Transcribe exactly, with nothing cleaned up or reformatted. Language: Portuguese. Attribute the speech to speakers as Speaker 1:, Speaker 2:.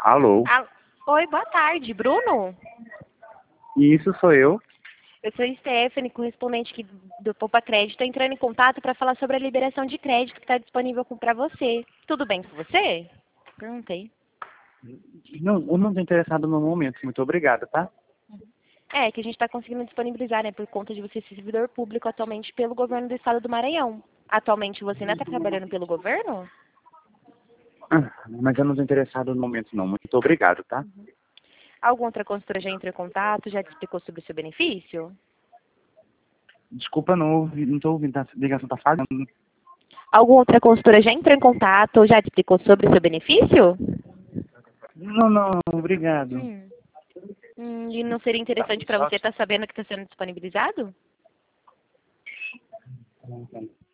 Speaker 1: Alô?
Speaker 2: Ah, oi, boa tarde, Bruno?
Speaker 1: Isso sou eu.
Speaker 2: Eu sou Stephanie, correspondente aqui do Poupa Crédito, tô entrando em contato para falar sobre a liberação de crédito que está disponível para você. Tudo bem com você? Perguntei.
Speaker 1: Não, eu não estou interessado no momento. Muito obrigado, tá?
Speaker 2: É, que a gente está conseguindo disponibilizar, né, por conta de você ser servidor público atualmente pelo governo do estado do Maranhão. Atualmente você ainda está trabalhando pelo governo?
Speaker 1: Ah, mas eu não estou interessado no momento, não. Muito obrigado, tá?
Speaker 2: Alguma outra consultora já entrou em contato, já te explicou sobre o seu benefício?
Speaker 1: Desculpa, não ouvi, não estou ouvindo. A ligação tá falhando.
Speaker 2: Alguma outra consultora já entrou em contato ou já te explicou sobre o seu benefício?
Speaker 1: Não, não, obrigado.
Speaker 2: Hum. Hum, e não seria interessante para você estar sabendo que está sendo disponibilizado?